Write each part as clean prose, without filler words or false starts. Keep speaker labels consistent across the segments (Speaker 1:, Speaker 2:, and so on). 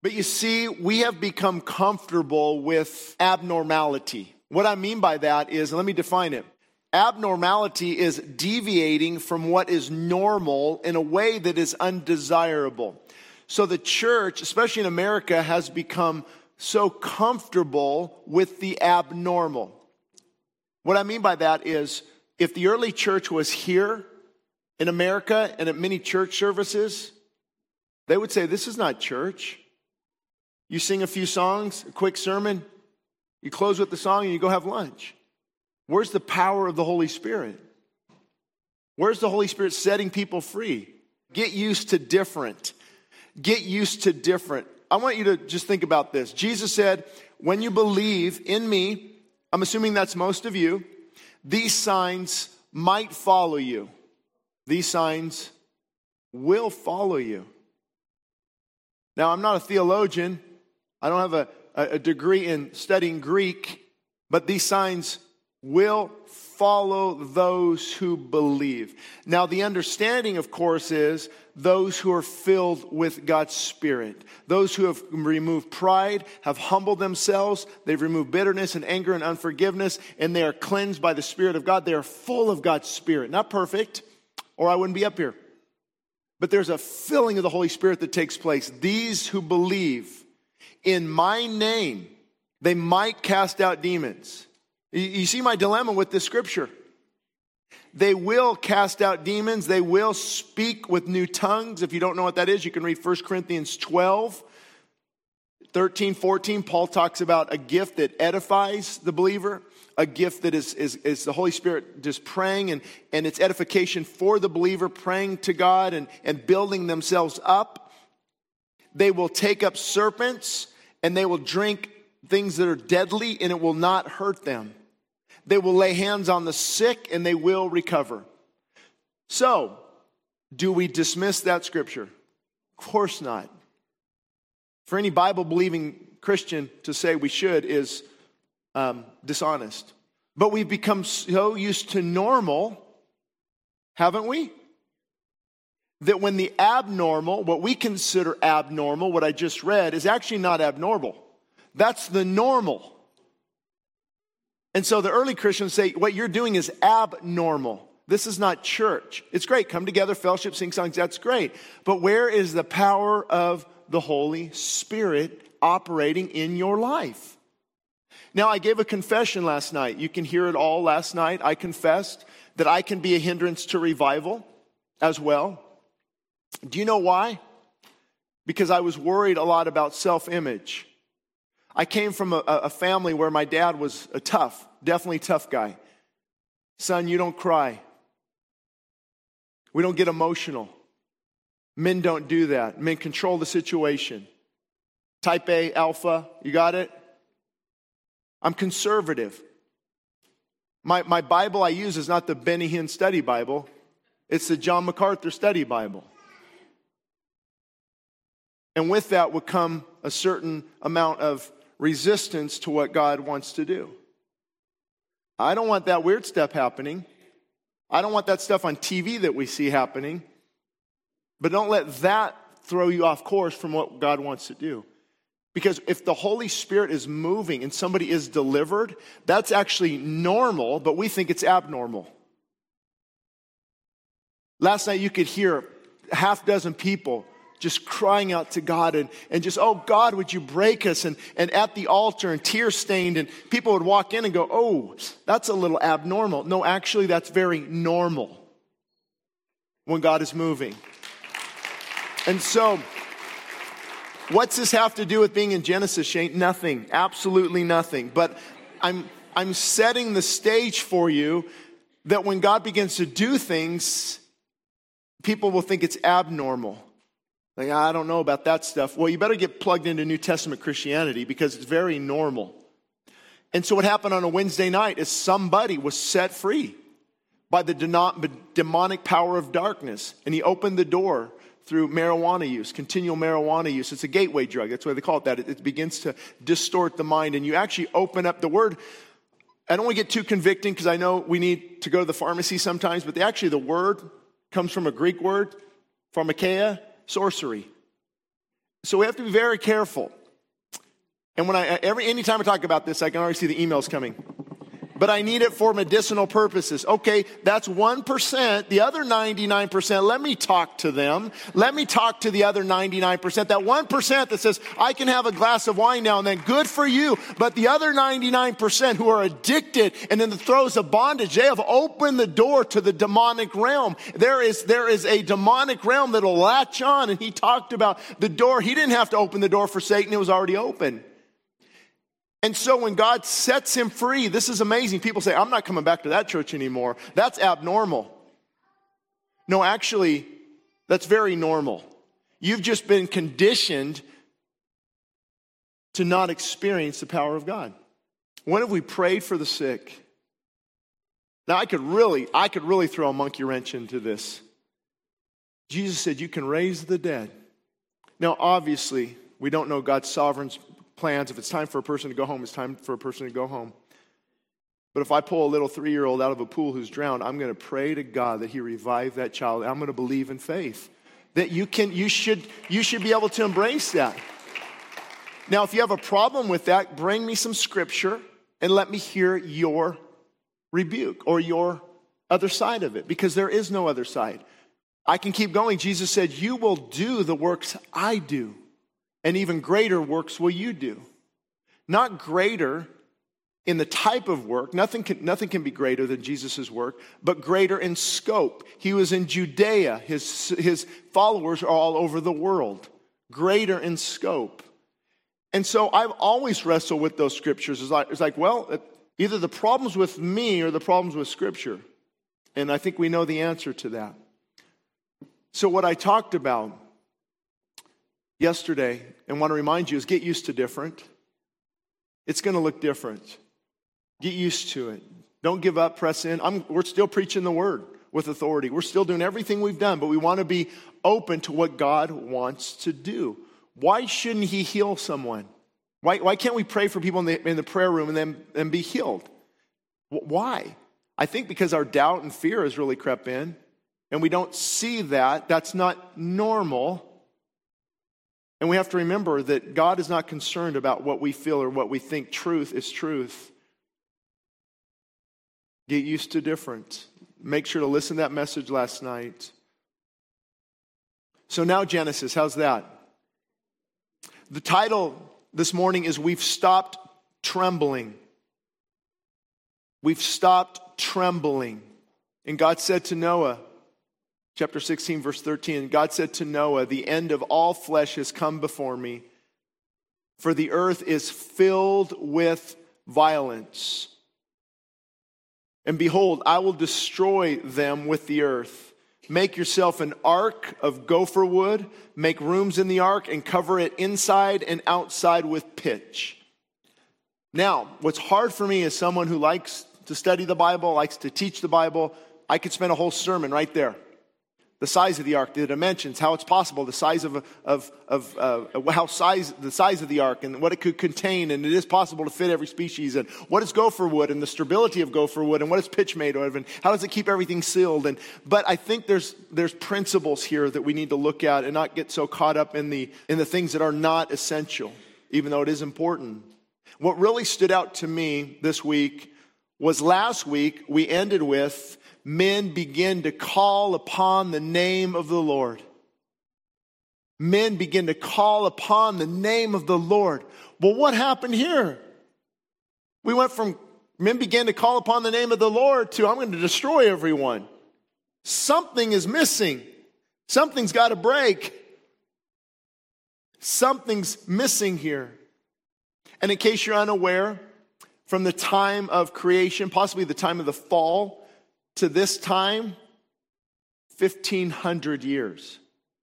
Speaker 1: But you see, we have become comfortable with abnormality. What I mean by that is, let me define it. Abnormality is deviating from what is normal in a way that is undesirable. So the church, especially in America, has become so comfortable with the abnormal. What I mean by that is, if the early church was here in America and at many church services, they would say, this is not church. You sing a few songs, a quick sermon, you close with the song and you go have lunch. Where's the power of the Holy Spirit? Where's the Holy Spirit setting people free? Get used to different. Get used to different. I want you to just think about this. Jesus said, when you believe in me, I'm assuming that's most of you, these signs might follow you. These signs will follow you. Now, I'm not a theologian. I don't have a degree in studying Greek, but these signs will follow those who believe. Now, the understanding, of course, is those who are filled with God's Spirit. Those who have removed pride, have humbled themselves, they've removed bitterness and anger and unforgiveness, and they are cleansed by the Spirit of God. They are full of God's Spirit. Not perfect, or I wouldn't be up here. But there's a filling of the Holy Spirit that takes place. These who believe in my name, they might cast out demons. You see my dilemma with this scripture. They will cast out demons. They will speak with new tongues. If you don't know what that is, you can read 1 Corinthians 12, 13, 14. Paul talks about a gift that edifies the believer, a gift that is the Holy Spirit just praying, and it's edification for the believer, praying to God and building themselves up. They will take up serpents, and they will drink things that are deadly, and it will not hurt them. They will lay hands on the sick, and they will recover. So, do we dismiss that scripture? Of course not. For any Bible-believing Christian to say we should is dishonest. But we've become so used to normal, haven't we? That when the abnormal, what we consider abnormal, what I just read, is actually not abnormal. That's the normal. And so the early Christians say, what you're doing is abnormal. This is not church. It's great. Come together, fellowship, sing songs. That's great. But where is the power of the Holy Spirit operating in your life? Now, I gave a confession last night. You can hear it all last night. I confessed that I can be a hindrance to revival as well. Do you know why? Because I was worried a lot about self-image. I came from a family where my dad was a definitely tough guy. Son, you don't cry. We don't get emotional. Men don't do that. Men control the situation. Type A, alpha, you got it? I'm conservative. My Bible I use is not the Benny Hinn Study Bible. It's the John MacArthur Study Bible. And with that would come a certain amount of resistance to what God wants to do. I don't want that weird stuff happening. I don't want that stuff on TV that we see happening. But don't let that throw you off course from what God wants to do. Because if the Holy Spirit is moving and somebody is delivered, that's actually normal, but we think it's abnormal. Last night you could hear a half dozen people just crying out to God and just, oh God, would you break us? And at the altar and tear stained, and people would walk in and go, oh, that's a little abnormal. No, actually that's very normal when God is moving. And so, what's this have to do with being in Genesis, Shane? Nothing, absolutely nothing. But I'm setting the stage for you that when God begins to do things, people will think it's abnormal. Like, I don't know about that stuff. Well, you better get plugged into New Testament Christianity because it's very normal. And so what happened on a Wednesday night is somebody was set free by the demonic power of darkness. And he opened the door through marijuana use, continual marijuana use. It's a gateway drug. That's why they call it that. It begins to distort the mind. And you actually open up the word. I don't want to get too convicting because I know we need to go to the pharmacy sometimes. But the word comes from a Greek word, pharmakeia, sorcery. So we have to be very careful. And anytime I talk about this, I can already see the emails coming. But I need it for medicinal purposes. Okay, that's 1%. The other 99%, let me talk to them. Let me talk to the other 99%. That 1% that says, I can have a glass of wine now and then, good for you. But the other 99% who are addicted and in the throes of bondage, they have opened the door to the demonic realm. There is a demonic realm that will latch on. And he talked about the door. He didn't have to open the door for Satan. It was already open. And so when God sets him free, this is amazing. People say, I'm not coming back to that church anymore. That's abnormal. No, actually, that's very normal. You've just been conditioned to not experience the power of God. When have we prayed for the sick? Now, I could really throw a monkey wrench into this. Jesus said, you can raise the dead. Now, obviously, we don't know God's sovereign plans. If it's time for a person to go home, it's time for a person to go home. But if I pull a little 3-year-old out of a pool who's drowned, I'm going to pray to God that he revive that child. I'm going to believe in faith that you should be able to embrace that. Now, if you have a problem with that, bring me some scripture and let me hear your rebuke or your other side of it, because there is no other side. I can keep going. Jesus said, you will do the works I do. And even greater works will you do. Not greater in the type of work. Nothing can be greater than Jesus' work, but greater in scope. He was in Judea. His followers are all over the world. Greater in scope. And so I've always wrestled with those scriptures. It's like, well, either the problem's with me or the problem's with Scripture. And I think we know the answer to that. So what I talked about yesterday, and want to remind you, is get used to different. It's going to look different. Get used to it. Don't give up, press in. We're still preaching the word with authority. We're still doing everything we've done, but we want to be open to what God wants to do. Why shouldn't he heal someone? Why can't we pray for people in the prayer room and then be healed? Why? I think because our doubt and fear has really crept in, and we don't see that. That's not normal. And we have to remember that God is not concerned about what we feel or what we think. Truth is truth. Get used to different. Make sure to listen to that message last night. So now Genesis, how's that? The title this morning is We've Stopped Trembling. We've stopped trembling. And God said to Noah, chapter 16, verse 13, God said to Noah, the end of all flesh has come before me, for the earth is filled with violence. And behold, I will destroy them with the earth. Make yourself an ark of gopher wood, make rooms in the ark, and cover it inside and outside with pitch. Now, what's hard for me as someone who likes to study the Bible, likes to teach the Bible, I could spend a whole sermon right there. The size of the ark, the dimensions, how it's possible, the size of the size of the ark, and what it could contain, and it is possible to fit every species, and what is gopher wood, and the stability of gopher wood, and what is pitch made of, and how does it keep everything sealed? But I think there's principles here that we need to look at and not get so caught up in the things that are not essential, even though it is important. What really stood out to me this week was last week we ended with men begin to call upon the name of the Lord. Men begin to call upon the name of the Lord. Well, what happened here? We went from men began to call upon the name of the Lord to I'm going to destroy everyone. Something is missing. Something's got to break. Something's missing here. And in case you're unaware, from the time of creation, possibly the time of the fall, to this time, 1,500 years.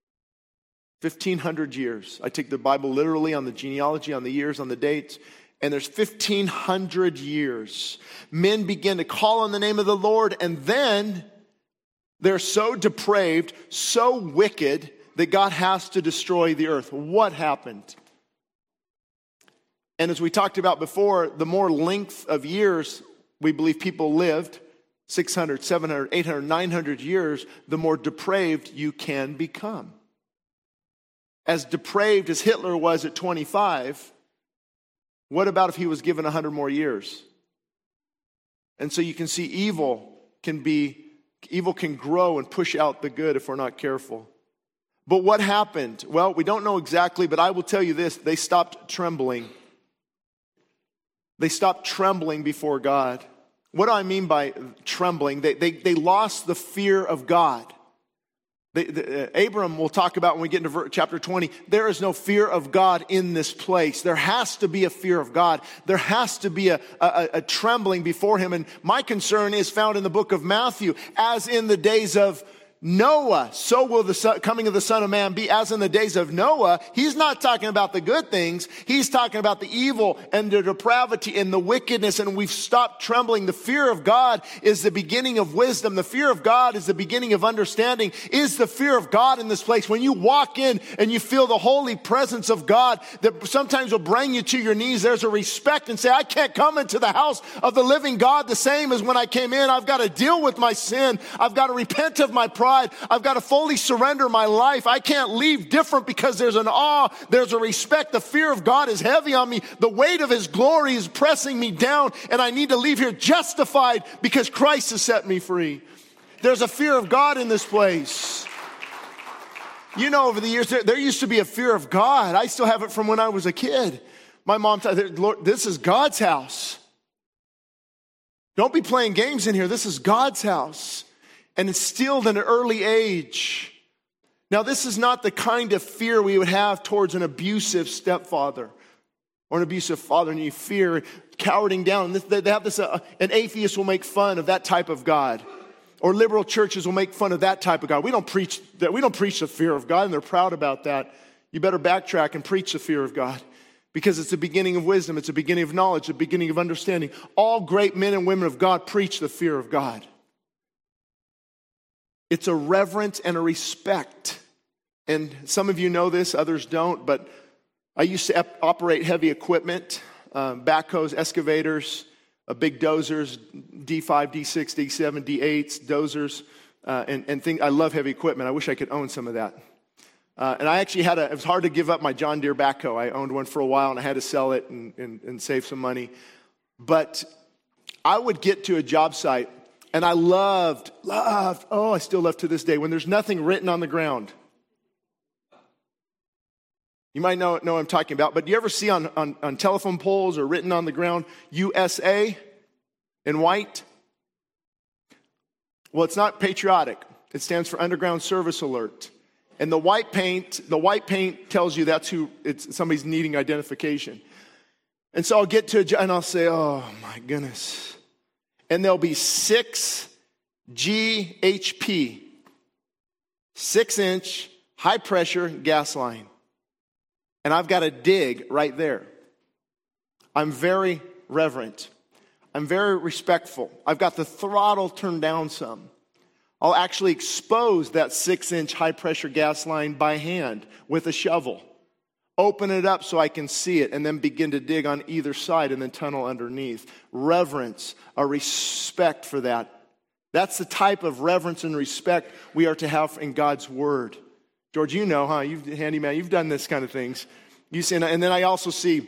Speaker 1: 1,500 years. I take the Bible literally on the genealogy, on the years, on the dates, and there's 1,500 years. Men begin to call on the name of the Lord, and then they're so depraved, so wicked, that God has to destroy the earth. What happened? And as we talked about before, the more length of years we believe people lived, 600, 700, 800, 900 years, the more depraved you can become. as depraved as Hitler was at 25, what about if he was given 100 more years? And so you can see evil can grow and push out the good if we're not careful. But what happened? Well, we don't know exactly, but I will tell you this. They stopped trembling. They stopped trembling before God. What do I mean by trembling? They lost the fear of God. Abram will talk about when we get into chapter 20, there is no fear of God in this place. There has to be a fear of God. There has to be a trembling before him. And my concern is found in the book of Matthew. As in the days of Noah, so will the coming of the Son of Man be. As in the days of Noah, he's not talking about the good things. He's talking about the evil and the depravity and the wickedness. And we've stopped trembling. The fear of God is the beginning of wisdom. The fear of God is the beginning of understanding. Is the fear of God in this place? When you walk in and you feel the holy presence of God that sometimes will bring you to your knees, there's a respect and say, I can't come into the house of the living God the same as when I came in. I've got to deal with my sin. I've got to repent of my pride. I've got to fully surrender my life. I can't leave different because there's an awe, there's a respect. The fear of God is heavy on me. The weight of his glory is pressing me down, and I need to leave here justified because Christ has set me free. There's a fear of God in this place. You know, over the years, there used to be a fear of God. I still have it from when I was a kid. My mom said, Lord, this is God's house. Don't be playing games in here. This is God's house. And instilled in an early age. Now, this is not the kind of fear we would have towards an abusive stepfather or an abusive father, and you fear cowering down. They have this, an atheist will make fun of that type of God, or liberal churches will make fun of that type of God. We don't preach that. We don't preach the fear of God, and they're proud about that. You better backtrack and preach the fear of God, because it's the beginning of wisdom. It's the beginning of knowledge, the beginning of understanding. All great men and women of God preach the fear of God. It's a reverence and a respect. And some of you know this, others don't, but I used to operate heavy equipment, backhoes, excavators, big dozers, D5, D6, D7, D8s, dozers, and things. I love heavy equipment. I wish I could own some of that. And I actually it was hard to give up my John Deere backhoe. I owned one for a while and I had to sell it and save some money. But I would get to a job site, and I loved, I still love to this day, when there's nothing written on the ground. You might know what I'm talking about, but do you ever see on telephone poles or written on the ground, USA in white? Well, it's not patriotic. It stands for Underground Service Alert. And the white paint tells you it's somebody's needing identification. And so I'll get to and I'll say, oh my goodness. And there'll be 6 GHP, 6-inch high pressure gas line. And I've got to dig right there. I'm very reverent. I'm very respectful. I've got the throttle turned down some. I'll actually expose that 6-inch high pressure gas line by hand with a shovel. Open it up so I can see it, and then begin to dig on either side and then tunnel underneath. Reverence, a respect for that. That's the type of reverence and respect we are to have in God's word. George, you know, huh? You've handyman, you've done this kind of things. You see, and then I also see,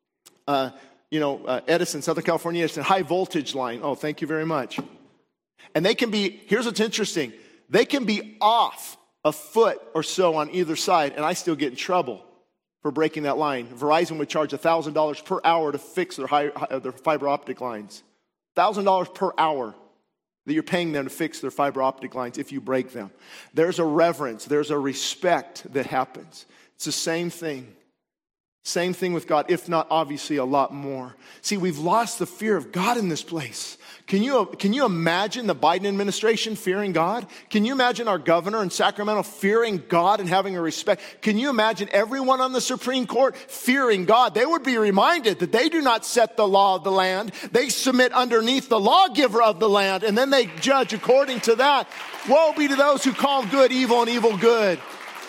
Speaker 1: Edison, Southern California Edison, high voltage line. Oh, thank you very much. And they can be, here's what's interesting. They can be off a foot or so on either side, and I still get in trouble for breaking that line. Verizon would charge $1,000 per hour to fix their fiber optic lines. $1,000 per hour that you're paying them to fix their fiber optic lines if you break them. There's a reverence, there's a respect that happens. It's the same thing. Same thing with God, if not obviously a lot more. See, we've lost the fear of God in this place. Can you imagine the Biden administration fearing God? Can you imagine our governor in Sacramento fearing God and having a respect? Can you imagine everyone on the Supreme Court fearing God? They would be reminded that they do not set the law of the land. They submit underneath the lawgiver of the land, and then they judge according to that. Woe be to those who call good evil and evil good.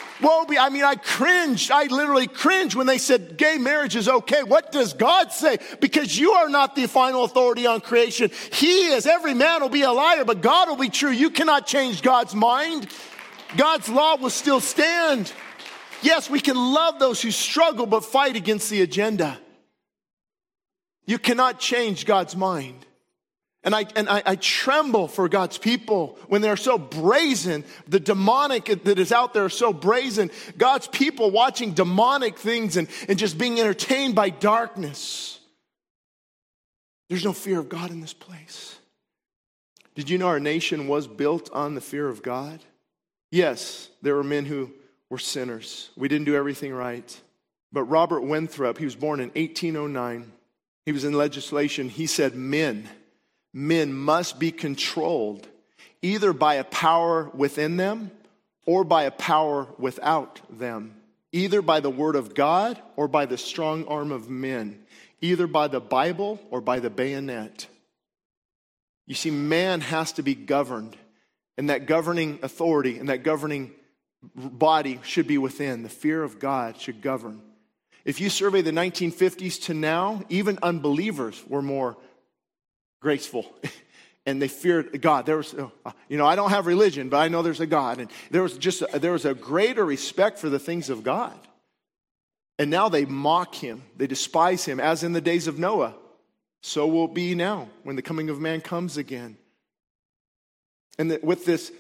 Speaker 1: I literally cringed when they said gay marriage is okay. What does God say? Because you are not the final authority on creation. He is. Every man will be a liar, but God will be true. You cannot change God's mind. God's law will still stand. Yes, we can love those who struggle, but fight against the agenda. You cannot change God's mind. And I tremble for God's people when they're so brazen. The demonic that is out there is so brazen. God's people watching demonic things and just being entertained by darkness. There's no fear of God in this place. Did you know our nation was built on the fear of God? Yes, there were men who were sinners. We didn't do everything right. But Robert Winthrop, he was born in 1809. He was in legislation. He said men must be controlled either by a power within them or by a power without them. Either by the word of God or by the strong arm of men. Either by the Bible or by the bayonet. You see, man has to be governed. And that governing authority and that governing body should be within. The fear of God should govern. If you survey the 1950s to now, even unbelievers were more graceful, and they feared God. There was, I don't have religion, but I know there's a God, and there was a greater respect for the things of God. And now they mock him, they despise him, as in the days of Noah. So will it be now when the coming of man comes again. And with this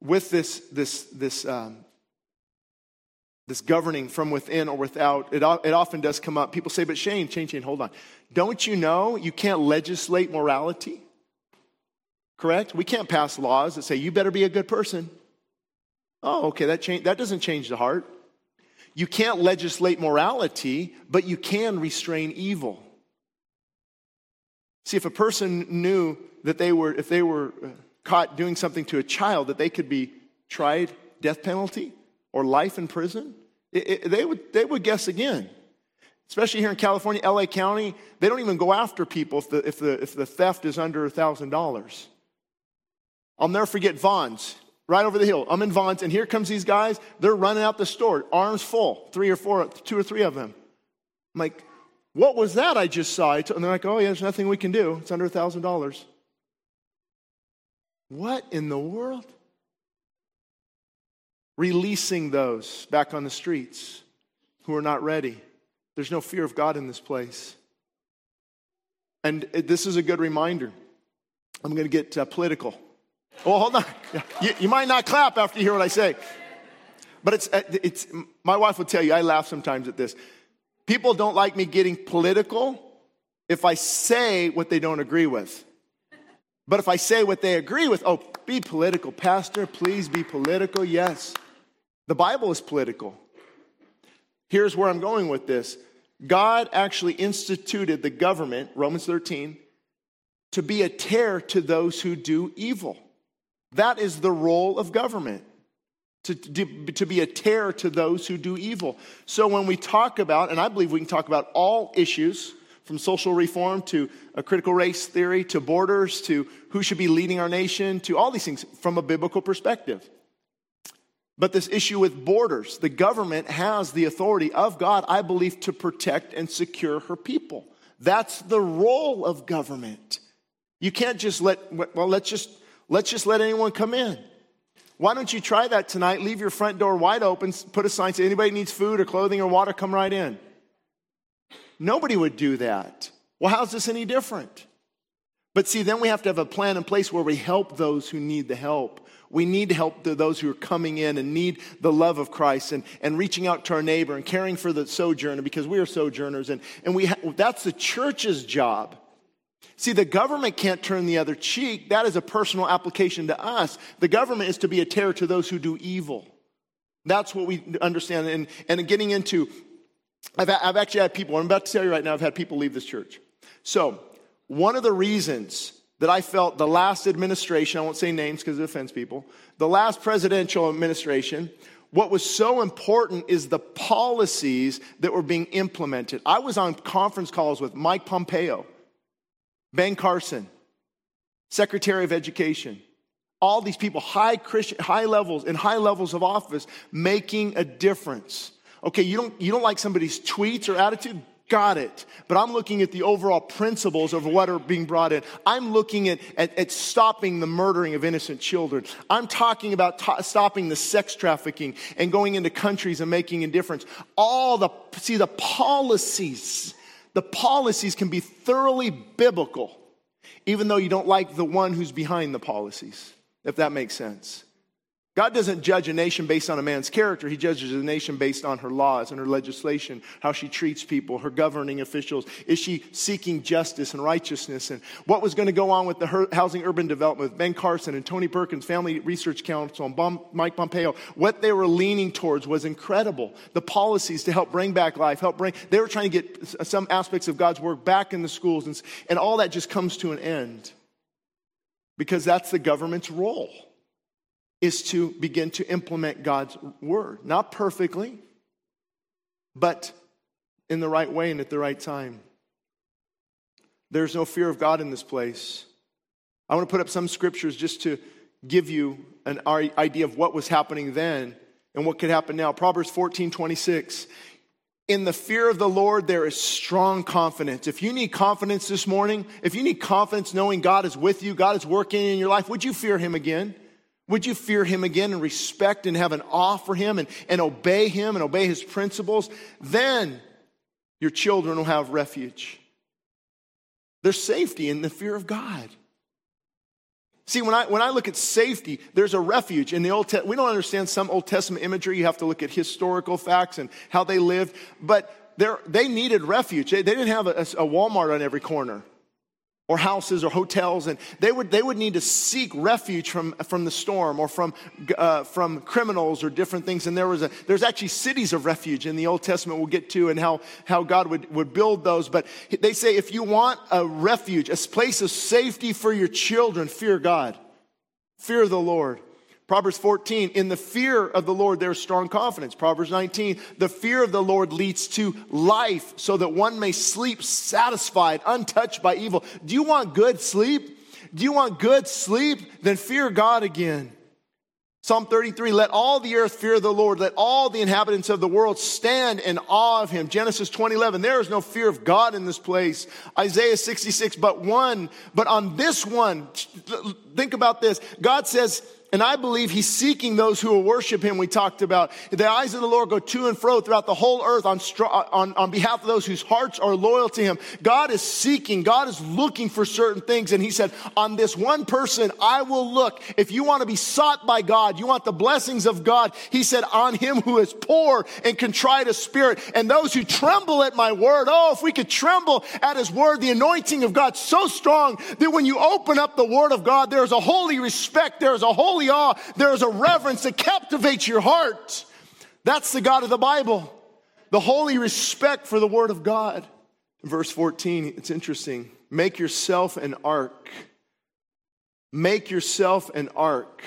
Speaker 1: governing from within or without, it often does come up. People say, but Shane, hold on. Don't you know you can't legislate morality? Correct? We can't pass laws that say, you better be a good person. Oh, okay, that doesn't change the heart. You can't legislate morality, but you can restrain evil. See, if a person knew that if they were caught doing something to a child, that they could be tried, death penalty, or life in prison, they would guess again. Especially here in California, LA County, they don't even go after people if the theft is under $1,000. I'll never forget Vons, right over the hill. I'm in Vons, and here comes these guys. They're running out the store, arms full, 2 or 3 of them. I'm like, what was that I just saw? And they're like, oh yeah, there's nothing we can do. It's under $1,000. What in the world? Releasing those back on the streets who are not ready. There's no fear of God in this place. And this is a good reminder. I'm going to get political. Oh, hold on. You might not clap after you hear what I say. But it's my wife will tell you, I laugh sometimes at this. People don't like me getting political if I say what they don't agree with. But if I say what they agree with, oh, be political, Pastor, please be political, yes. The Bible is political. Here's where I'm going with this. God actually instituted the government, Romans 13, to be a terror to those who do evil. That is the role of government, to be a terror to those who do evil. So when we talk about, and I believe we can talk about all issues, from social reform to a critical race theory to borders to who should be leading our nation to all these things from a biblical perspective. But this issue with borders, the government has the authority of God, I believe, to protect and secure her people. That's the role of government. You can't just let's just let anyone come in. Why don't you try that tonight? Leave your front door wide open, put a sign, say anybody needs food or clothing or water, come right in. Nobody would do that. Well, how's this any different? But see, then we have to have a plan in place where we help those who need the help. We need to help those who are coming in and need the love of Christ and reaching out to our neighbor and caring for the sojourner because we are sojourners. And that's the church's job. See, the government can't turn the other cheek. That is a personal application to us. The government is to be a terror to those who do evil. That's what we understand. And getting into, I've actually had people, I'm about to tell you right now, I've had people leave this church. So, one of the reasons that I felt the last administration, I won't say names because it offends people, the last presidential administration, what was so important is the policies that were being implemented. I was on conference calls with Mike Pompeo, Ben Carson, Secretary of Education, all these people, high levels of office, making a difference. Okay, you don't like somebody's tweets or attitude? Got it. But I'm looking at the overall principles of what are being brought in. I'm looking at stopping the murdering of innocent children. I'm talking about stopping the sex trafficking and going into countries and making a difference. The policies can be thoroughly biblical, even though you don't like the one who's behind the policies, if that makes sense. God doesn't judge a nation based on a man's character. He judges a nation based on her laws and her legislation, how she treats people, her governing officials. Is she seeking justice and righteousness? And what was going to go on with the housing urban development with Ben Carson and Tony Perkins, Family Research Council, and Mike Pompeo. What they were leaning towards was incredible. The policies to help bring back life, they were trying to get some aspects of God's work back in the schools. And all that just comes to an end. Because that's the government's role, is to begin to implement God's word. Not perfectly, but in the right way and at the right time. There's no fear of God in this place. I want to put up some scriptures just to give you an idea of what was happening then and what could happen now. Proverbs 14:26. In the fear of the Lord, there is strong confidence. If you need confidence this morning, if you need confidence knowing God is with you, God is working in your life, would you fear him again? Would you fear him again and respect and have an awe for him and obey him and obey his principles? Then your children will have refuge. There's safety in the fear of God. See, when I look at safety, there's a refuge. In the we don't understand some Old Testament imagery. You have to look at historical facts and how they lived. But they needed refuge. They didn't have a Walmart on every corner, or houses or hotels, and they would need to seek refuge from the storm or from criminals or different things. And there's actually cities of refuge in the Old Testament we'll get to, and how God would build those. But they say if you want a refuge, a place of safety for your children, fear God. Fear the Lord. Proverbs 14, in the fear of the Lord, there is strong confidence. Proverbs 19, the fear of the Lord leads to life so that one may sleep satisfied, untouched by evil. Do you want good sleep? Do you want good sleep? Then fear God again. Psalm 33, let all the earth fear the Lord. Let all the inhabitants of the world stand in awe of him. Genesis 20:11, there is no fear of God in this place. Isaiah 66, but on this one, think about this. God says, and I believe he's seeking those who will worship him. We talked about the eyes of the Lord go to and fro throughout the whole earth on behalf of those whose hearts are loyal to him. God is seeking. God is looking for certain things. And he said, on this one person, I will look. If you want to be sought by God, you want the blessings of God, he said, on him who is poor and contrite of spirit, and those who tremble at my word. Oh, if we could tremble at his word, the anointing of God so strong that when you open up the word of God, there is a holy respect, there is a holy awe, there is a reverence that captivates your heart. That's the God of the Bible. The holy respect for the word of God. Verse 14, it's interesting. Make yourself an ark. Make yourself an ark.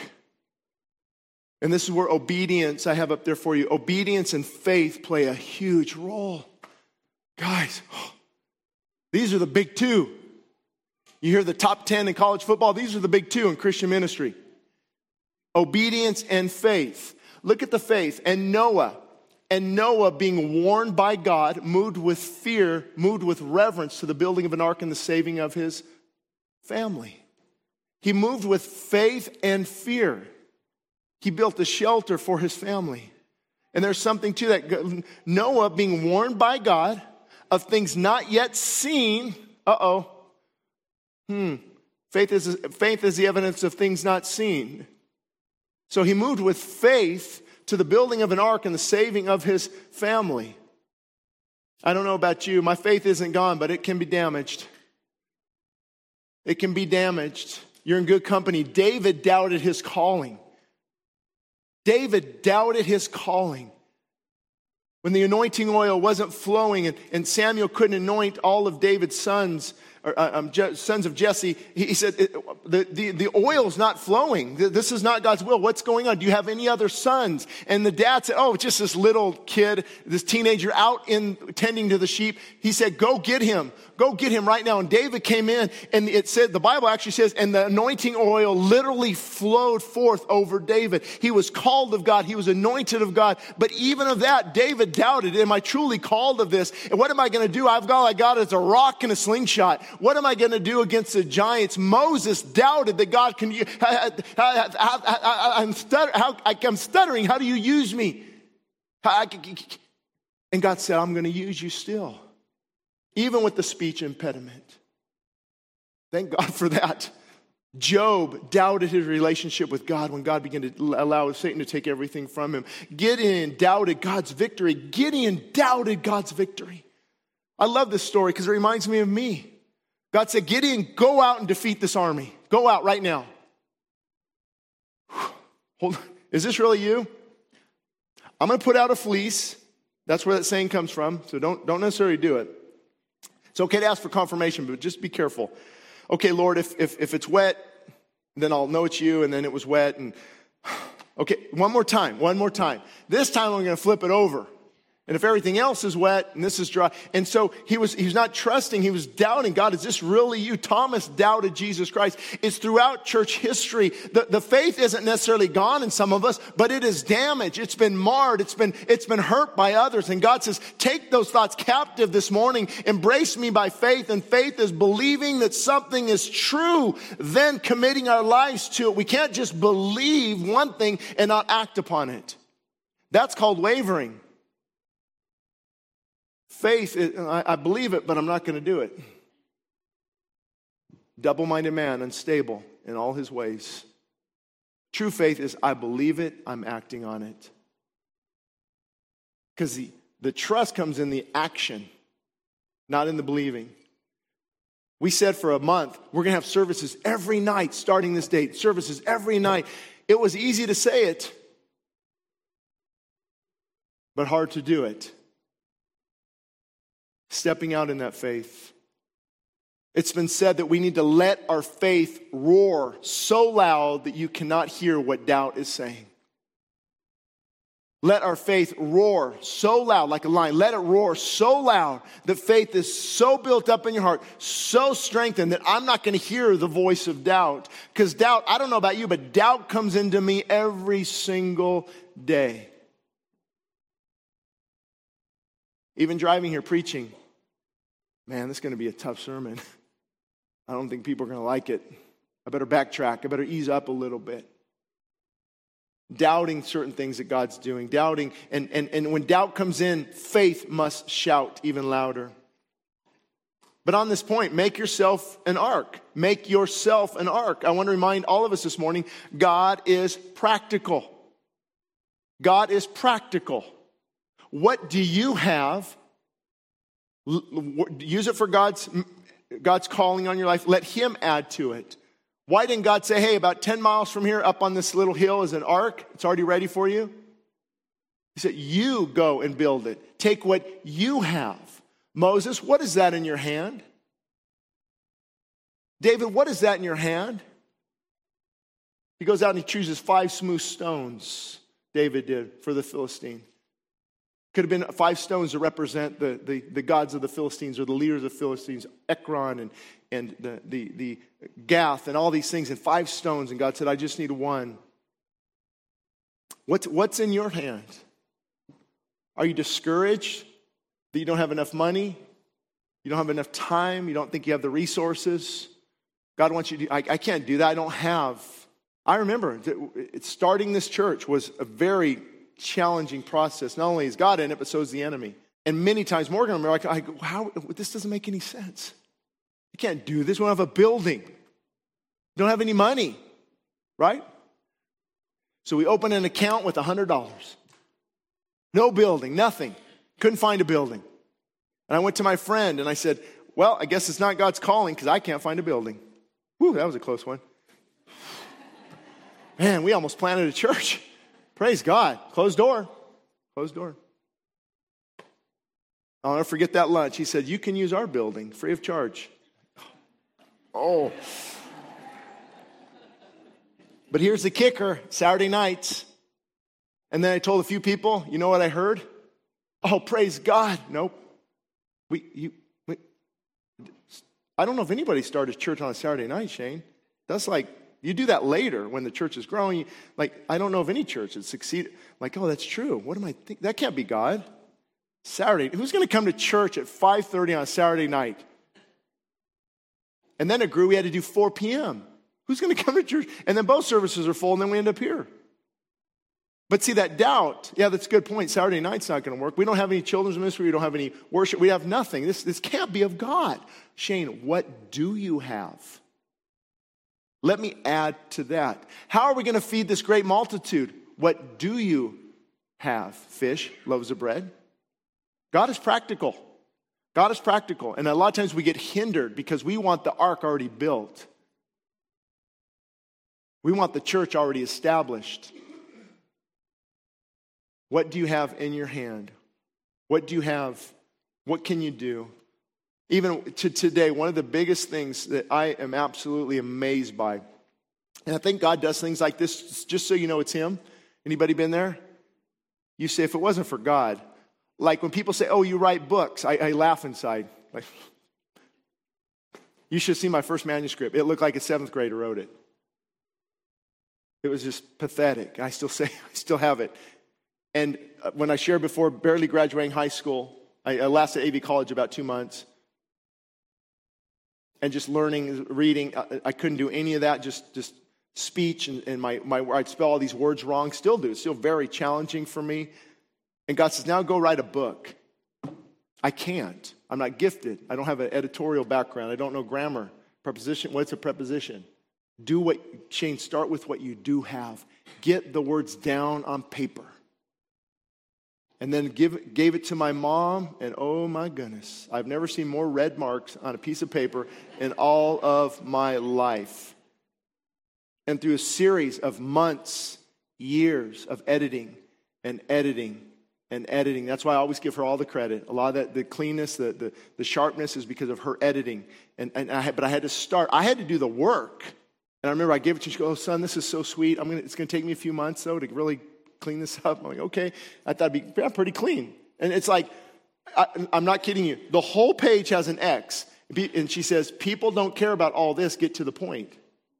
Speaker 1: And this is where obedience, I have up there for you. Obedience and faith play a huge role. Guys, these are the big two. You hear the top 10 in college football. These are the big two in Christian ministry. Obedience and faith. Look at the faith. And Noah being warned by God, moved with fear, moved with reverence to the building of an ark and the saving of his family. He moved with faith and fear. He built a shelter for his family. And there's something to that. Noah being warned by God of things not yet seen. Faith is the evidence of things not seen. So he moved with faith to the building of an ark and the saving of his family. I don't know about you. My faith isn't gone, but it can be damaged. It can be damaged. You're in good company. David doubted his calling. David doubted his calling. When the anointing oil wasn't flowing and Samuel couldn't anoint all of David's sons, sons of Jesse, he said, the oil's not flowing. This is not God's will. What's going on? Do you have any other sons? And the dad said, oh, just this little kid, this teenager out in tending to the sheep. He said, go get him. Go get him right now. And David came in, and it said, the Bible actually says, and the anointing oil literally flowed forth over David. He was called of God. He was anointed of God. But even of that, David doubted, am I truly called of this? And what am I going to do? All I got is a rock and a slingshot. What am I going to do against the giants? Moses doubted that God can, I'm stuttering. How do you use me? And God said, I'm going to use you still. Even with the speech impediment. Thank God for that. Job doubted his relationship with God when God began to allow Satan to take everything from him. Gideon doubted God's victory. Gideon doubted God's victory. I love this story because it reminds me of me. God said, Gideon, go out and defeat this army. Go out right now. Hold on. Is this really you? I'm going to put out a fleece. That's where that saying comes from. So don't necessarily do it. It's okay to ask for confirmation, but just be careful. Okay, Lord, if it's wet, then I'll know it's you, and then it was wet. And okay, one more time. This time I'm going to flip it over. And if everything else is wet and this is dry. And so he's not trusting, he was doubting. God, is this really you? Thomas doubted Jesus Christ. It's throughout church history. The faith isn't necessarily gone in some of us, but it is damaged. It's been marred. It's been hurt by others. And God says, take those thoughts captive this morning. Embrace me by faith. And faith is believing that something is true, then committing our lives to it. We can't just believe one thing and not act upon it. That's called wavering. Faith, I believe it, but I'm not going to do it. Double-minded man, unstable in all his ways. True faith is, I believe it, I'm acting on it. Because the trust comes in the action, not in the believing. We said for a month, we're going to have services every night starting this date. Services every night. It was easy to say it, but hard to do it. Stepping out in that faith. It's been said that we need to let our faith roar so loud that you cannot hear what doubt is saying. Let our faith roar so loud, like a lion. Let it roar so loud that faith is so built up in your heart, so strengthened that I'm not going to hear the voice of doubt. Because doubt, I don't know about you, but doubt comes into me every single day. Even driving here preaching, man, this is going to be a tough sermon. I don't think people are going to like it. I better backtrack. I better ease up a little bit. Doubting certain things that God's doing. Doubting. And when doubt comes in, faith must shout even louder. But on this point, make yourself an ark. Make yourself an ark. I want to remind all of us this morning, God is practical. God is practical. What do you have? Use it for God's calling on your life. Let Him add to it. Why didn't God say, hey, about 10 miles from here, up on this little hill is an ark. It's already ready for you. He said, you go and build it. Take what you have. Moses, what is that in your hand? David, what is that in your hand? He goes out and he chooses 5 smooth stones, David did, for the Philistine. Could have been 5 stones to represent the gods of the Philistines or the leaders of the Philistines, Ekron and the Gath and all these things, and 5 stones. And God said, I just need 1. What's in your hand? Are you discouraged that you don't have enough money? You don't have enough time? You don't think you have the resources? God wants you to, I can't do that. I don't have. I remember that starting this church was a very challenging process. Not only is God in it, but so is the enemy. And many times Morgan and I are like, how? This doesn't make any sense. You can't do this. We don't have a building. We don't have any money, right? So we opened an account with $100. No building, nothing. Couldn't find a building. And I went to my friend and I said, well, I guess it's not God's calling because I can't find a building. Whew, that was a close one. Man, we almost planted a church. Praise God. Closed door. Closed door. I'll never forget that lunch. He said, you can use our building free of charge. Oh. But here's the kicker, Saturday nights. And then I told a few people, you know what I heard? Oh, praise God. Nope. I don't know if anybody started church on a Saturday night, Shane. That's like, you do that later when the church is growing. Like, I don't know of any church that succeeded. Like, oh, that's true. What am I thinking? That can't be God. Saturday. Who's going to come to church at 5:30 on a Saturday night? And then it grew. We had to do 4 p.m. Who's going to come to church? And then both services are full, and then we end up here. But see, that doubt, yeah, that's a good point. Saturday night's not going to work. We don't have any children's ministry. We don't have any worship. We have nothing. This can't be of God. Shane, what do you have? Let me add to that. How are we going to feed this great multitude? What do you have? Fish, loaves of bread. God is practical. God is practical. And a lot of times we get hindered because we want the ark already built. We want the church already established. What do you have in your hand? What do you have? What can you do? Even to today, one of the biggest things that I am absolutely amazed by, and I think God does things like this just so you know it's Him. Anybody been there? You say, if it wasn't for God, like when people say, oh, you write books, I laugh inside. Like, you should see my first manuscript. It looked like a 7th grader wrote it. It was just pathetic. I still have it. And when I shared before, barely graduating high school, I lasted at AV College about 2 months. And just learning, reading, I couldn't do any of that, just speech and my I'd spell all these words wrong, still do. It's still very challenging for me. And God says, now go write a book. I can't. I'm not gifted. I don't have an editorial background. I don't know grammar. Preposition, what's a preposition? Shane, start with what you do have. Get the words down on paper. And then gave it to my mom, and oh my goodness, I've never seen more red marks on a piece of paper in all of my life. And through a series of months, years of editing and editing and editing. That's why I always give her all the credit. A lot of that, the cleanness, the sharpness is because of her editing. But I had to start. I had to do the work. And I remember I gave it to her. She goes, oh, son, this is so sweet. It's going to take me a few months, though, to really clean this up. I'm like, okay. I thought it'd be pretty clean. And it's like, I'm not kidding you. The whole page has an X. And she says, people don't care about all this. Get to the point.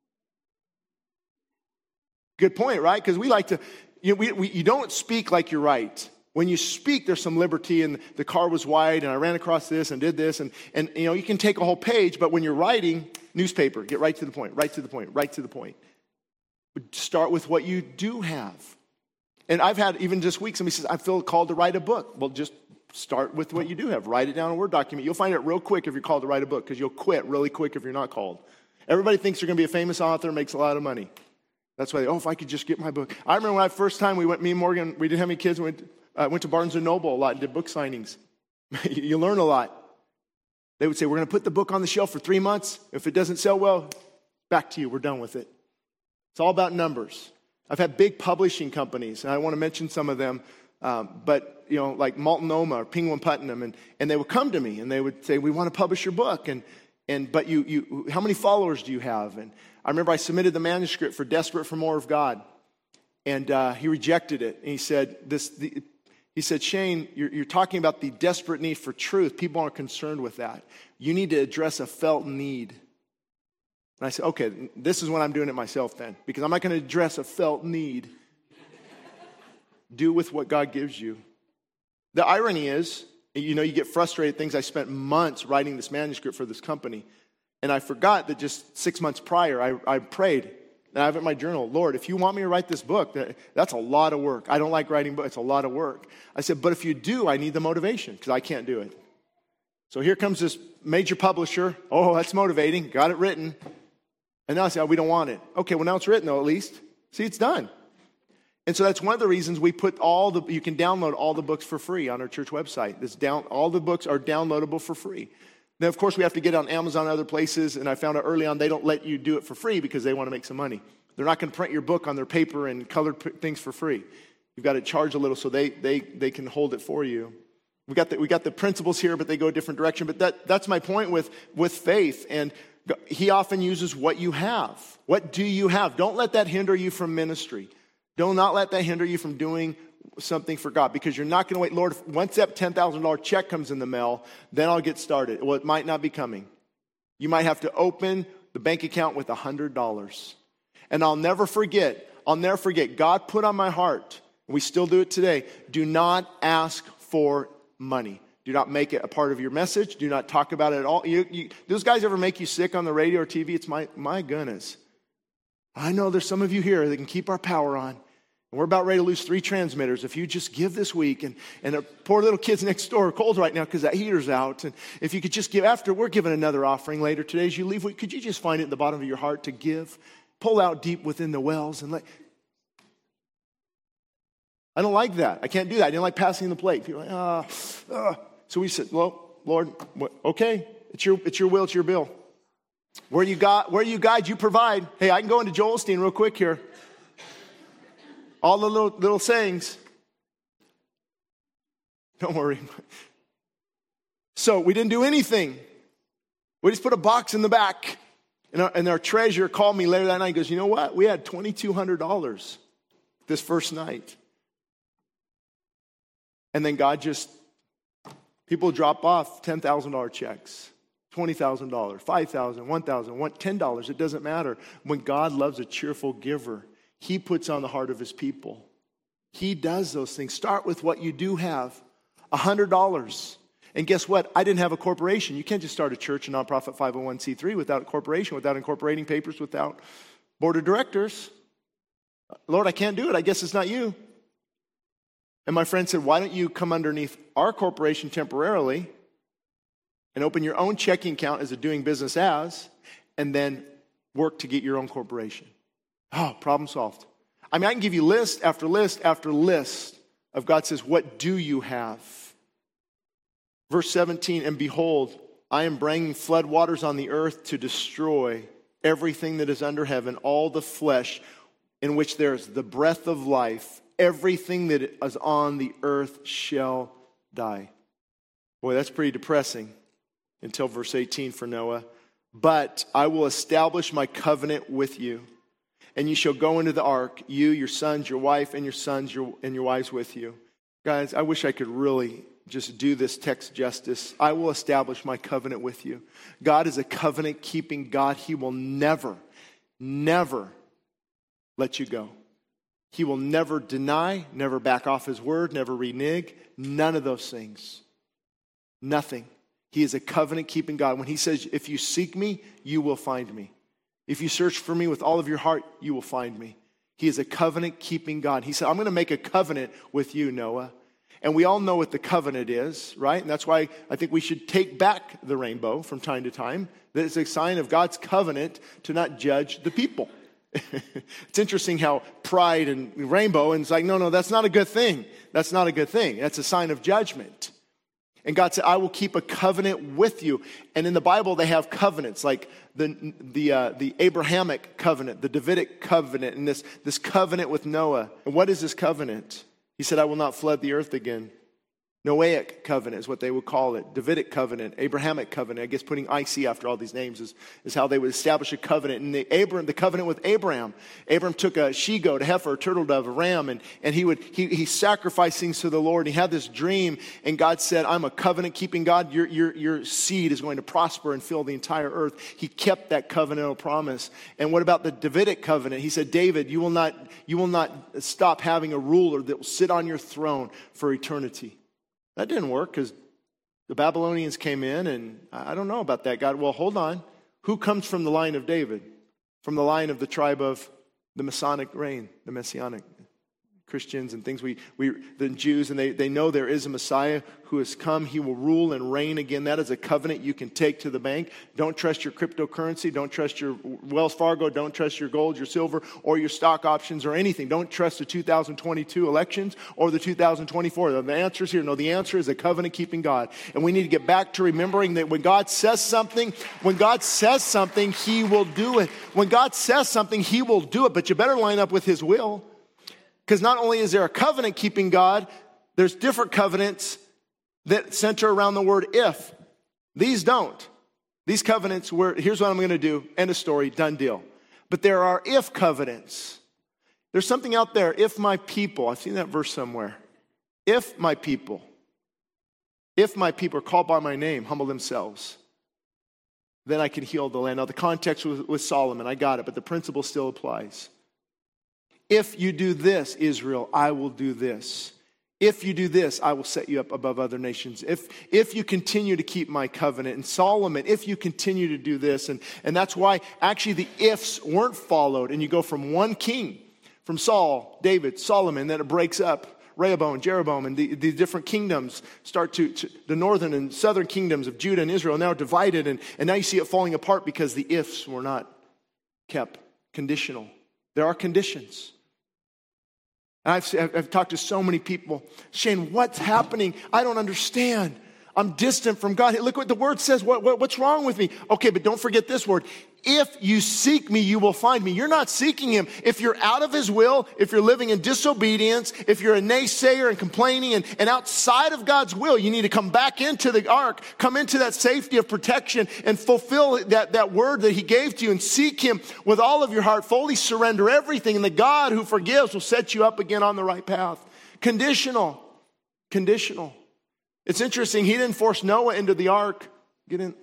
Speaker 1: Good point, right? Because we like to, you don't speak like you're right. When you speak, there's some liberty, and the car was wide, and I ran across this and did this, and you can take a whole page, but when you're writing, newspaper, get right to the point, right to the point, right to the point. But start with what you do have. And I've had, even this week, somebody says, I feel called to write a book. Well, just start with what you do have. Write it down in a Word document. You'll find it real quick if you're called to write a book, because you'll quit really quick if you're not called. Everybody thinks they're going to be a famous author, makes a lot of money. That's why, if I could just get my book. I remember when first time me and Morgan, we didn't have any kids, we went to Barnes & Noble a lot and did book signings. You learn a lot. They would say, we're going to put the book on the shelf for 3 months. If it doesn't sell well, back to you. We're done with it. It's all about numbers. I've had big publishing companies, and I want to mention some of them, but like Multnomah or Penguin Putnam, and they would come to me and they would say, we want to publish your book, but you how many followers do you have? And I remember I submitted the manuscript for Desperate for More of God, and he rejected it. And he said, Shane, you're talking about the desperate need for truth. People aren't concerned with that. You need to address a felt need. And I said, okay, this is when I'm doing it myself then, because I'm not going to address a felt need. Do with what God gives you. The irony is, you get frustrated at things. I spent months writing this manuscript for this company, and I forgot that just 6 months prior, I prayed, and I have it in my journal, Lord, if you want me to write this book, that's a lot of work. I don't like writing books. It's a lot of work. I said, but if you do, I need the motivation, because I can't do it. So here comes this major publisher. Oh, that's motivating. Got it written. And now I say, we don't want it. Okay, well, now it's written, though, at least. See, it's done. And so that's one of the reasons we put you can download all the books for free on our church website. All the books are downloadable for free. Then, of course, we have to get it on Amazon and other places, and I found out early on they don't let you do it for free because they want to make some money. They're not going to print your book on their paper and colored things for free. You've got to charge a little so they can hold it for you. We got the principles here, but they go a different direction. But that's my point with faith. And He often uses what you have. What do you have? Don't let that hinder you from ministry. Do not let that hinder you from doing something for God, because you're not going to wait. Lord, once that $10,000 check comes in the mail, then I'll get started. Well, it might not be coming. You might have to open the bank account with $100. And I'll never forget, God put on my heart, and we still do it today, do not ask for money. Do not make it a part of your message. Do not talk about it at all. Those guys ever make you sick on the radio or TV? It's my goodness. I know there's some of you here that can keep our power on. And we're about ready to lose 3 transmitters. If you just give this week, and the poor little kids next door are cold right now because that heater's out. And if you could just give, after we're giving another offering later today as you leave, could you just find it in the bottom of your heart to give? Pull out deep within the wells and let. I don't like that. I can't do that. I didn't like passing the plate. People are like, So we said, well, Lord, okay, it's your will, it's your bill. Where you guide, you provide. Hey, I can go into Joel Osteen real quick here. All the little sayings. Don't worry. So we didn't do anything. We just put a box in the back. And our treasurer called me later that night and goes, you know what? We had $2,200 this first night. And then God people drop off $10,000 checks, $20,000, $5,000, $1,000, $10. It doesn't matter. When God loves a cheerful giver, He puts on the heart of His people. He does those things. Start with what you do have, $100. And guess what? I didn't have a corporation. You can't just start a church, a nonprofit 501c3 without a corporation, without incorporating papers, without board of directors. Lord, I can't do it. I guess it's not you. And my friend said, why don't you come underneath our corporation temporarily and open your own checking account as a doing business as, and then work to get your own corporation. Oh, problem solved. I mean, I can give you list after list after list of God says, what do you have? Verse 17, and behold, I am bringing flood waters on the earth to destroy everything that is under heaven, all the flesh in which there is the breath of life. Everything that is on the earth shall die. Boy, that's pretty depressing until verse 18 for Noah. But I will establish my covenant with you, and you shall go into the ark, you, your sons, your wife, and your sons, and your wives with you. Guys, I wish I could really just do this text justice. I will establish my covenant with you. God is a covenant-keeping God. He will never, never let you go. He will never deny, never back off His word, never renege. None of those things. Nothing. He is a covenant-keeping God. When He says, if you seek me, you will find me. If you search for me with all of your heart, you will find me. He is a covenant-keeping God. He said, I'm going to make a covenant with you, Noah. And we all know what the covenant is, right? And that's why I think we should take back the rainbow from time to time. That it's a sign of God's covenant to not judge the people. It's interesting how pride and rainbow, and it's like, no, that's not a good thing. That's not a good thing. That's a sign of judgment. And God said, I will keep a covenant with you. And in the Bible, they have covenants, like the Abrahamic covenant, the Davidic covenant, and this covenant with Noah. And what is this covenant? He said, I will not flood the earth again. Noahic covenant is what they would call it. Davidic covenant, Abrahamic covenant. I guess putting IC after all these names is how they would establish a covenant. And the covenant with Abraham. Abraham took a she-goat, a heifer, a turtle dove, a ram, and he sacrificed things to the Lord. He had this dream, and God said, I'm a covenant-keeping God. Your seed is going to prosper and fill the entire earth. He kept that covenantal promise. And what about the Davidic covenant? He said, David, you will not stop having a ruler that will sit on your throne for eternity. That didn't work because the Babylonians came in, and I don't know about that, God. Well, hold on. Who comes from the line of David? From the line of the tribe of the Masonic reign, the Messianic Christians and things. The Jews, and they know there is a Messiah who has come. He will rule and reign again. That is a covenant you can take to the bank. Don't trust your cryptocurrency. Don't trust your Wells Fargo. Don't trust your gold, your silver, or your stock options or anything. Don't trust the 2022 elections or the 2024. The answer is here. No, the answer is a covenant-keeping God. And we need to get back to remembering that when God says something, He will do it. When God says something, He will do it. But you better line up with His will. Because not only is there a covenant-keeping God, there's different covenants that center around the word if. These don't. These covenants were, here's what I'm going to do. End of story, done deal. But there are if covenants. There's something out there, if my people, I've seen that verse somewhere. If my people are called by my name, humble themselves, then I can heal the land. Now the context was Solomon, I got it, but the principle still applies. If you do this, Israel, I will do this. If you do this, I will set you up above other nations. If you continue to keep my covenant. And Solomon, if you continue to do this. And that's why actually the ifs weren't followed. And you go from one king, from Saul, David, Solomon, then it breaks up. Rehoboam, Jeroboam, and the different kingdoms start to the northern and southern kingdoms of Judah and Israel now divided. And now you see it falling apart because the ifs were not kept conditional. There are conditions. And I've talked to so many people. Shane, what's happening? I don't understand. I'm distant from God. Hey, look what the word says. What's wrong with me? Okay, but don't forget this word. If you seek me, you will find me. You're not seeking him. If you're out of his will, if you're living in disobedience, if you're a naysayer and complaining and outside of God's will, you need to come back into the ark, come into that safety of protection and fulfill that word that he gave to you and seek him with all of your heart. Fully surrender everything, and the God who forgives will set you up again on the right path. Conditional. Conditional. It's interesting. He didn't force Noah into the ark. Get in.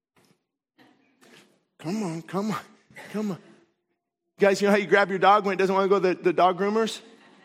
Speaker 1: Come on. Guys, you know how you grab your dog when it doesn't want to go to the dog groomers?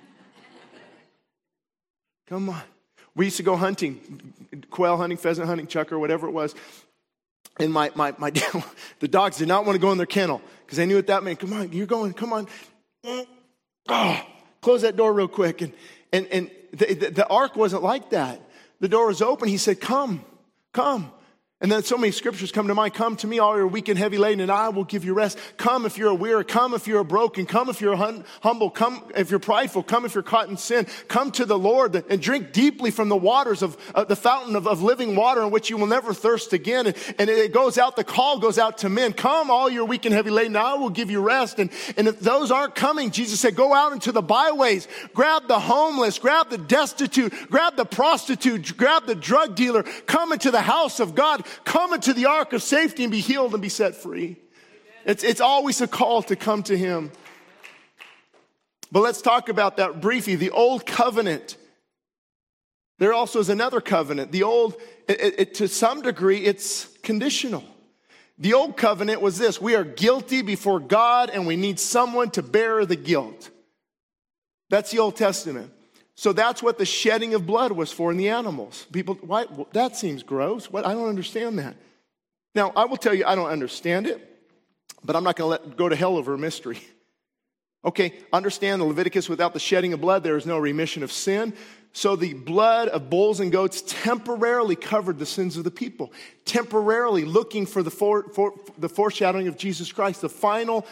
Speaker 1: Come on. We used to go hunting, quail hunting, pheasant hunting, chuck or whatever it was. And my the dogs did not want to go in their kennel because they knew what that meant. Come on, you're going, come on. Oh, close that door real quick. And the ark wasn't like that. The door was open. He said, come. And then so many scriptures come to mind. Come to me, all you're weak and heavy laden, and I will give you rest. Come if you're weary. Come if you're broken. Come if you're humble. Come if you're prideful. Come if you're caught in sin. Come to the Lord and drink deeply from the waters of the fountain of living water in which you will never thirst again. And it goes out, the call goes out to men. Come, all you're weak and heavy laden, and I will give you rest. And if those aren't coming, Jesus said, go out into the byways. Grab the homeless. Grab the destitute. Grab the prostitute. Grab the drug dealer. Come into the house of God. Come into the ark of safety and be healed and be set free. It's always a call to come to him. But let's talk about that briefly. The old covenant. There also is another covenant. The old, to some degree, it's conditional. The old covenant was this. We are guilty before God and we need someone to bear the guilt. That's the Old Testament. So that's what the shedding of blood was for in the animals. People, why? That seems gross. What? I don't understand that. Now, I will tell you, I don't understand it, but I'm not going to go to hell over a mystery. Okay, understand the Leviticus, without the shedding of blood, there is no remission of sin. So the blood of bulls and goats temporarily covered the sins of the people, temporarily looking for the foreshadowing of Jesus Christ, the final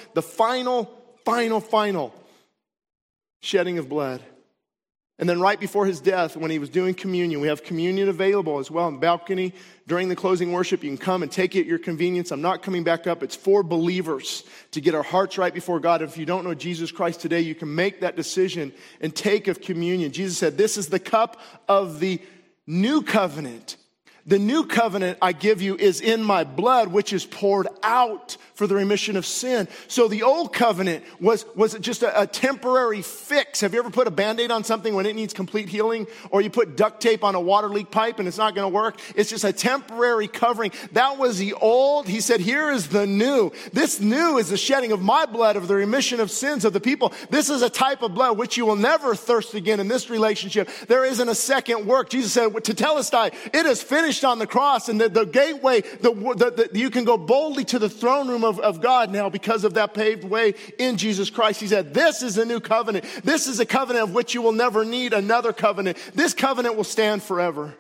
Speaker 1: shedding of blood. And then right before his death, when he was doing communion, we have communion available as well on the balcony. During the closing worship, you can come and take it at your convenience. I'm not coming back up. It's for believers to get our hearts right before God. If you don't know Jesus Christ today, you can make that decision and take of communion. Jesus said, this is the cup of the new covenant. The new covenant I give you is in my blood, which is poured out for the remission of sin. So the old covenant was just a temporary fix. Have you ever put a Band-Aid on something when it needs complete healing? Or you put duct tape on a water leak pipe and it's not going to work? It's just a temporary covering. That was the old. He said, here is the new. This new is the shedding of my blood of the remission of sins of the people. This is a type of blood which you will never thirst again in this relationship. There isn't a second work. Jesus said to Tetelestai, it is finished on the cross, and the gateway, you can go boldly to the throne room of God now because of that paved way in Jesus Christ. He said, this is a new covenant. This is a covenant of which you will never need another covenant. This covenant will stand forever.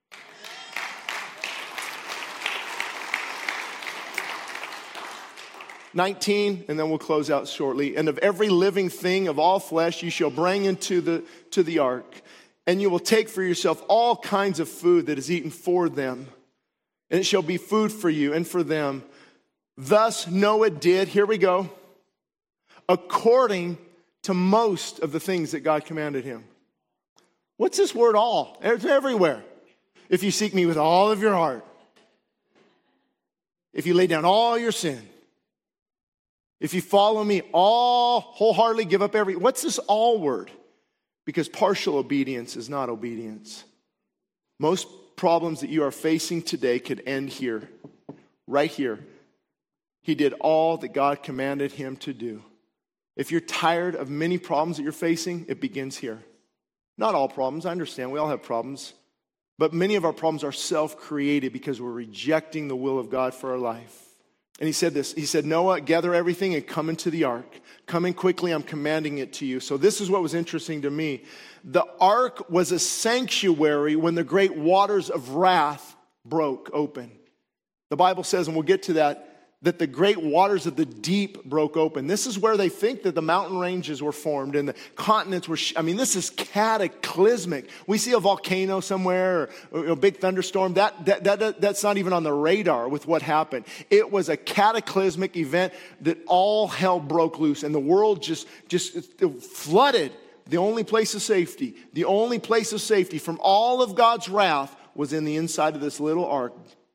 Speaker 1: (19) and then we'll close out shortly. And of every living thing of all flesh you shall bring into the ark. And you will take for yourself all kinds of food that is eaten for them. And it shall be food for you and for them. Thus Noah did, here we go, according to most of the things that God commanded him. What's this word all? It's everywhere. If you seek me with all of your heart. if you lay down all your sin, if you follow me, all wholeheartedly give up what's this all word? Because partial obedience is not obedience. Most problems that you are facing today could end here, right here. He did all that God commanded him to do. If you're tired of many problems that you're facing, it begins here. Not all problems, I understand, we all have problems. But many of our problems are self-created because we're rejecting the will of God for our life. And he said this, he said, Noah, gather everything and come into the ark. Come in quickly, I'm commanding it to you. So this is what was interesting to me. The ark was a sanctuary when the great waters of wrath broke open. The Bible says, and we'll get to that the great waters of the deep broke open. This is where they think that the mountain ranges were formed and the continents were, this is cataclysmic. We see a volcano somewhere or a big thunderstorm. That's not even on the radar with what happened. It was a cataclysmic event that all hell broke loose and the world just flooded. The only place of safety from all of God's wrath was in the inside of this little ark,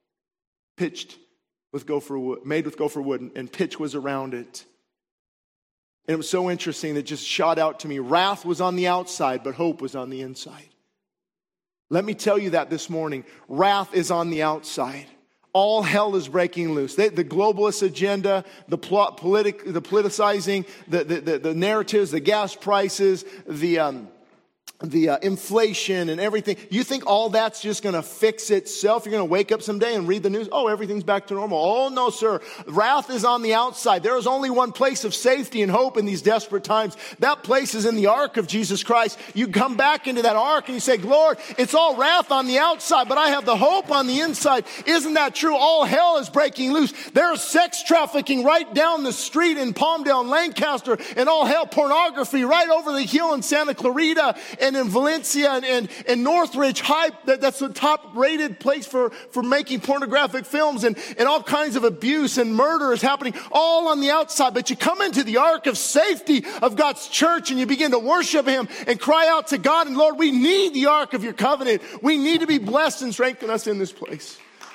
Speaker 1: made with gopher wood, and pitch was around it. And it was so interesting that it just shot out to me. Wrath was on the outside, but hope was on the inside. Let me tell you that this morning. Wrath is on the outside. All hell is breaking loose. The globalist agenda, the politicizing, the narratives, the gas prices, the inflation and everything. You think all that's just going to fix itself? You're going to wake up someday and read the news. Oh, everything's back to normal. Oh, no, sir. Wrath is on the outside. There is only one place of safety and hope in these desperate times. That place is in the ark of Jesus Christ. You come back into that ark and you say, Lord, it's all wrath on the outside, but I have the hope on the inside. Isn't that true? All hell is breaking loose. There's sex trafficking right down the street in Palmdale and Lancaster, and all hell pornography right over the hill in Santa Clarita and in Valencia and Northridge High. That's the top rated place for making pornographic films, and all kinds of abuse and murder is happening all on the outside. But you come into the ark of safety of God's church and you begin to worship him and cry out to God, and Lord, we need the ark of your covenant. We need to be blessed and strengthen us in this place.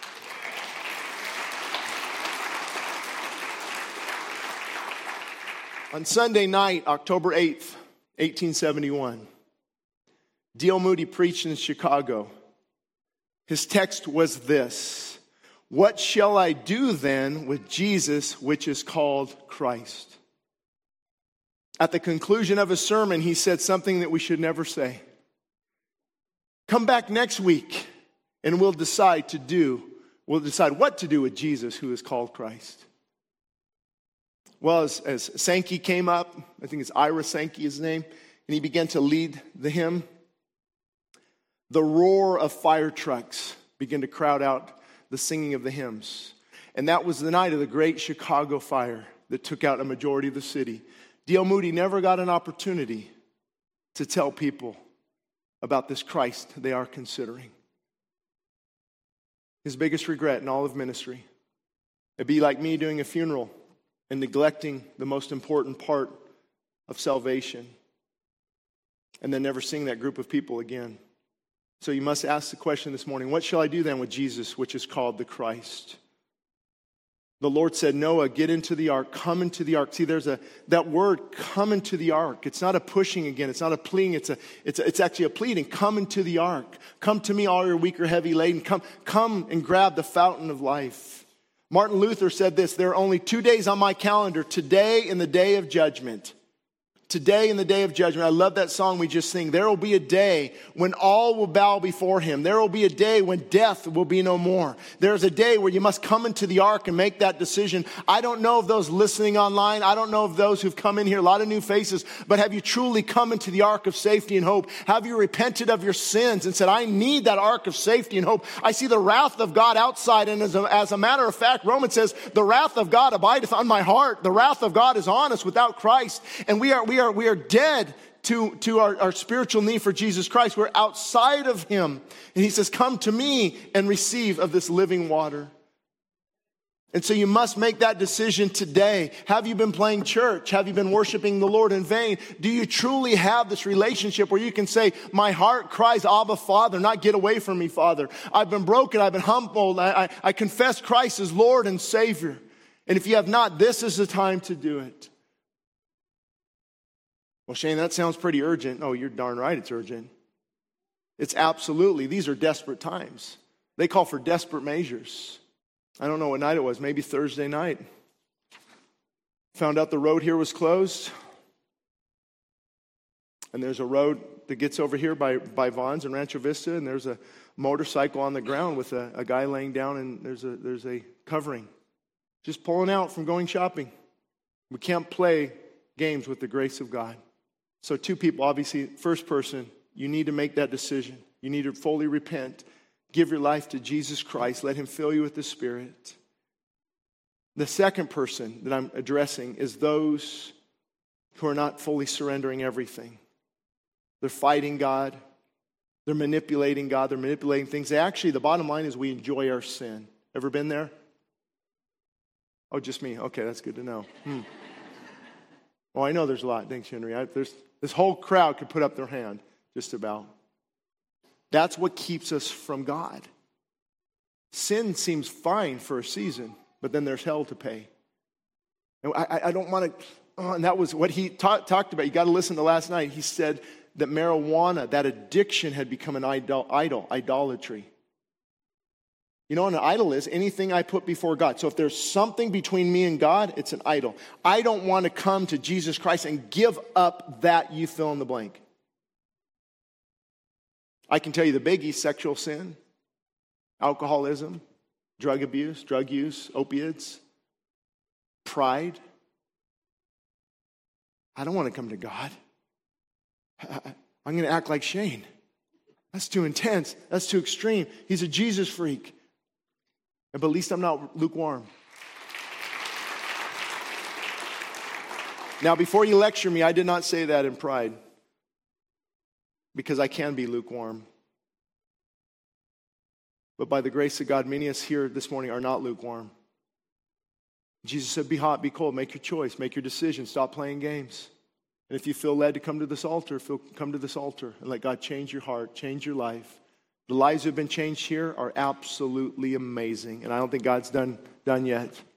Speaker 1: On Sunday night, October 8th, 1871, D.L. Moody preached in Chicago. His text was this: what shall I do then with Jesus, which is called Christ? At the conclusion of his sermon, he said something that we should never say. Come back next week and we'll decide what to do with Jesus, who is called Christ. Well, as Sankey came up, I think it's Ira Sankey, his name, and he began to lead the hymn, the roar of fire trucks began to crowd out the singing of the hymns. And that was the night of the great Chicago fire that took out a majority of the city. D.L. Moody never got an opportunity to tell people about this Christ they are considering. His biggest regret in all of ministry. It'd be like me doing a funeral and neglecting the most important part of salvation and then never seeing that group of people again. So you must ask the question this morning, what shall I do then with Jesus, which is called the Christ? The Lord said, Noah, get into the ark, come into the ark. See, there's that word, come into the ark. It's not a pushing again. It's not a pleading. It's actually a pleading. Come into the ark. Come to me, all your weak or heavy laden. Come and grab the fountain of life. Martin Luther said this: there are only 2 days on my calendar, today and the day of judgment. Today in the day of judgment. I love that song we just sing. There will be a day when all will bow before him. There will be a day when death will be no more. There's a day where you must come into the ark and make that decision. I don't know of those listening online. I don't know of those who've come in here, a lot of new faces, but have you truly come into the ark of safety and hope? Have you repented of your sins and said, I need that ark of safety and hope? I see the wrath of God outside, and as a matter of fact, Romans says, the wrath of God abideth on my heart. The wrath of God is on us without Christ, and we are dead to our spiritual need for Jesus Christ. We're outside of him. And he says, come to me and receive of this living water. And so you must make that decision today. Have you been playing church? Have you been worshiping the Lord in vain? Do you truly have this relationship where you can say, my heart cries, Abba, Father, not get away from me, Father. I've been broken. I've been humbled. I confess Christ as Lord and Savior. And if you have not, this is the time to do it. Well, Shane, that sounds pretty urgent. Oh, you're darn right it's urgent. It's absolutely. These are desperate times. They call for desperate measures. I don't know what night it was, maybe Thursday night. Found out the road here was closed. And there's a road that gets over here by Vaughn's and Rancho Vista, and there's a motorcycle on the ground with a guy laying down, and there's a covering. Just pulling out from going shopping. We can't play games with the grace of God. So two people, obviously, first person, you need to make that decision. You need to fully repent. Give your life to Jesus Christ. Let him fill you with the Spirit. The second person that I'm addressing is those who are not fully surrendering everything. They're fighting God. They're manipulating God. They're manipulating things. Actually, the bottom line is we enjoy our sin. Ever been there? Oh, just me. Okay, that's good to know. Oh, I know there's a lot. Thanks, Henry. This whole crowd could put up their hand, just about. That's what keeps us from God. Sin seems fine for a season, but then there's hell to pay. And I don't want to, and that was what he talked about. You got to listen to last night. He said that marijuana, that addiction had become an idolatry. You know what an idol is? Anything I put before God. So if there's something between me and God, it's an idol. I don't want to come to Jesus Christ and give up that you fill in the blank. I can tell you the biggie: sexual sin, alcoholism, drug abuse, drug use, opiates, pride. I don't want to come to God. I'm going to act like Shane. That's too intense. That's too extreme. He's a Jesus freak. But at least I'm not lukewarm. Now, before you lecture me, I did not say that in pride, because I can be lukewarm. But by the grace of God, many of us here this morning are not lukewarm. Jesus said, be hot, be cold, make your choice, make your decision, stop playing games. And if you feel led to come to this altar, come to this altar and let God change your heart, change your life. The lives that have been changed here are absolutely amazing, and I don't think God's done yet.